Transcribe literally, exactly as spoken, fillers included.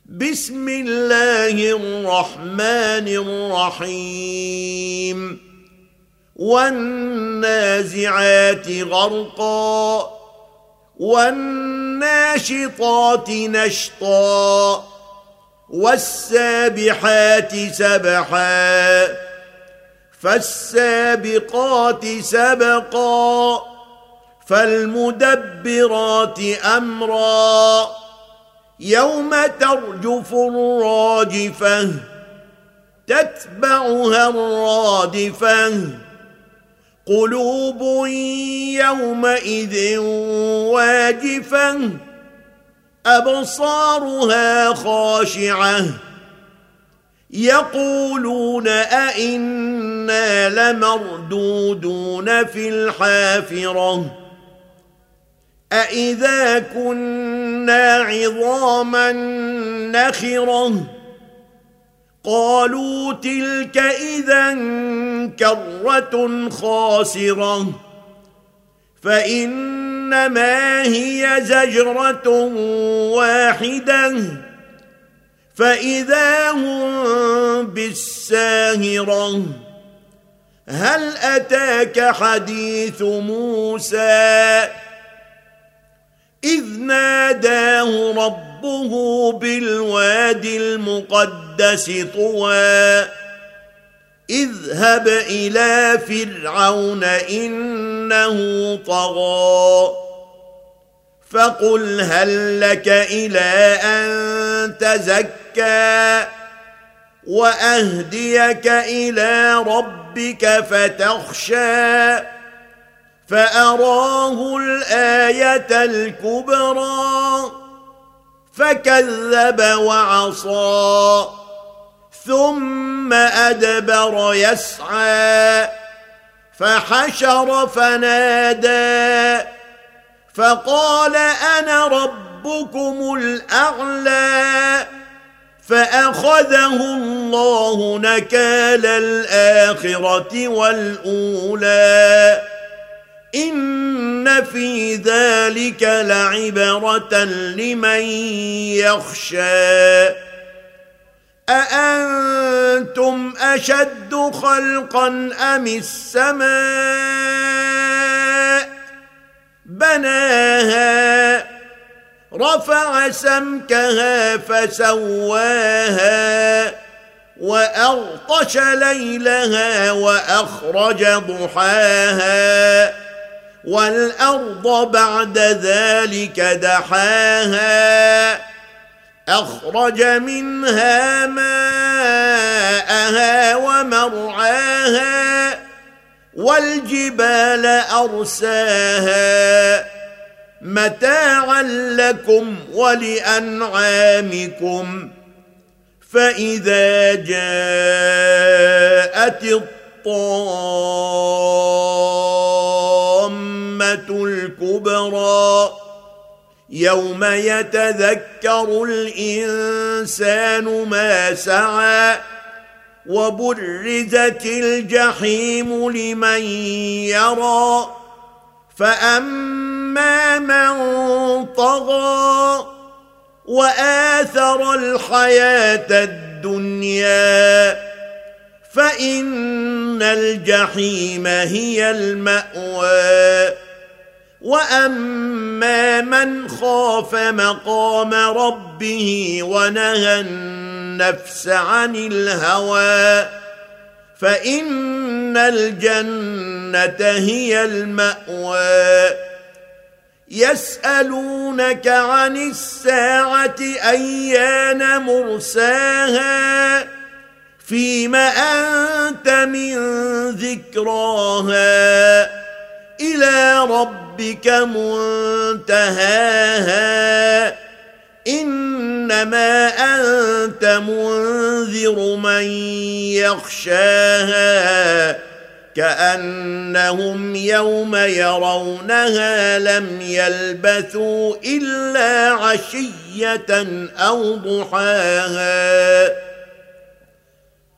بسم الله الرحمن الرحيم والنازعات غرقا والناشطات نشطا والسابحات سبحا فالسابقات سبقا فالمدبرات أمرا يوم ترجف الراجفة تتبعها الرادفة قلوب يومئذ واجفة أبصارها خاشعة يقولون أئنا لمردودون في الحافرة أئذا كنا عظاما نخرة قالوا تلك إذا كرة خاسرة فإنما هي زجرة واحدة فإذا هم بالساهرة هل أتاك حديث موسى إذ ناداه ربه بالوادي المقدس طوى اذهب إلى فرعون إنه طغى فقل هل لك إلى أن تزكى وأهديك إلى ربك فتخشى فأراه الآية الكبرى فكذب وعصى ثم أدبر يسعى فحشر فنادى فقال أنا ربكم الأعلى فأخذه الله نكال الآخرة والأولى إن في ذلك لعبرة لمن يخشى أأنتم أشد خلقا أم السماء بناها رفع سمكها فسواها وأغطش ليلها وأخرج ضحاها والأرض بعد ذلك دحاها أخرج منها ماءها ومرعاها والجبال أرساها متاعا لكم ولأنعامكم فإذا جاءت الطامة الكبرى يوم يتذكر الإنسان ما سعى وبرزت الجحيم لمن يرى فأما من طغى وآثر الحياة الدنيا فإن الجحيم هي المأوى وأما من خاف مقام ربه ونهى النفس عن الهوى فإن الجنة هي المأوى يسألونك عن الساعة أيان مرساها فيم أنت من ذكراها إلى ربك منتهاها إنما أنت منذر من يخشاها كأنهم يوم يرونها لم يلبثوا إلا عشية أو ضحاها